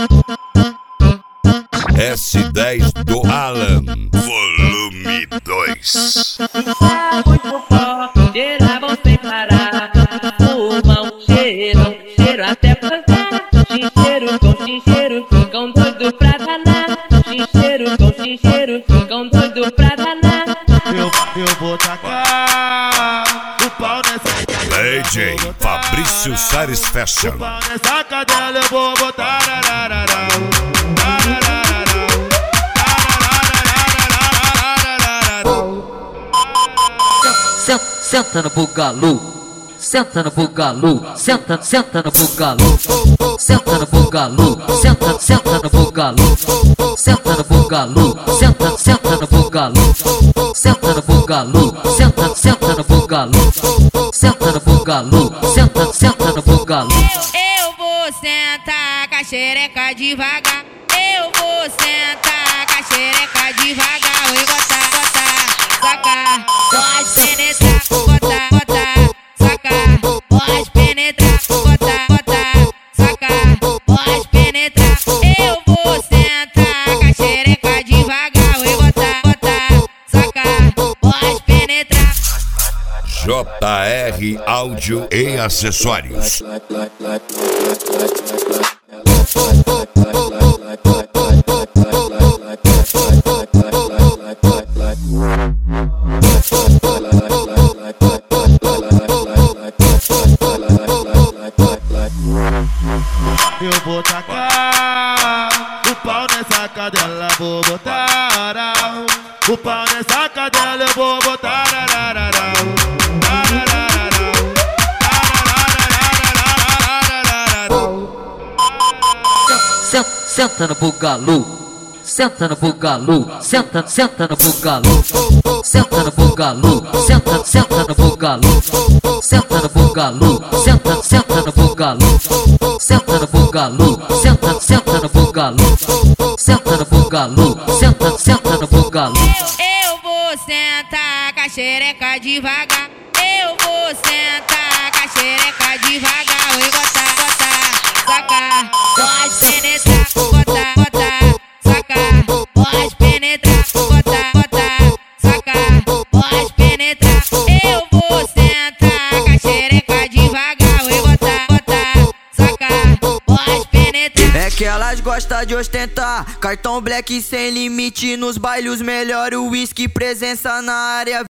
S10 do Alan, volume 2. Muito forte, cheiravam sem parar. Fumam, cheiro até cansar. Chincheiro com chincheiro, ficam doido pra danar. Chincheiro com chincheiro, ficam doido pra danar. Eu vou tacar o pau nessa cadela. DJ Fabrício Sares Fashion. O pau nessa cadela eu vou botar. Senta no bugalu, senta no bugalu, senta no bugalu, senta no bugalu, senta no bugalu, senta no bugalu, senta no bugalu, senta no bugalu, senta no bugalu, senta no bugalu, senta no bugalu. Eu vou sentar com a xereca devagar. Eu vou sentar com a xereca devagar. Oi, botar, sacar, pode penetrar, botar, sacar, pode penetrar, botar, sacar, pode penetrar. Eu vou sentar com a xereca devagar. Oi, botar, sacar, pode penetrar. JR Áudio e Acessórios. Eu vou tacar o pau nessa cadela, vou botar. O pau nessa cadela eu vou botar. Senta no bugalu, senta no bugalu, senta no bugalu, senta no bugalu, senta no bugalu, senta no bugalu, senta no bugalu, senta no bugalu, senta no bugalu, senta no bugalu, senta no bugalu. Eu vou sentar com a xereca devagar. Eu vou sentar com a xereca devagar. Oi, botar, sacar, pode penetrar, botar, sacar, pode penetrar, botar, sacar, pode penetrar. Eu vou sentar com a xereca devagar. Oi, botar, sacar, pode penetrar. É que elas gostam de ostentar. Cartão black sem limite nos bailes, melhor o whisky, presença na área.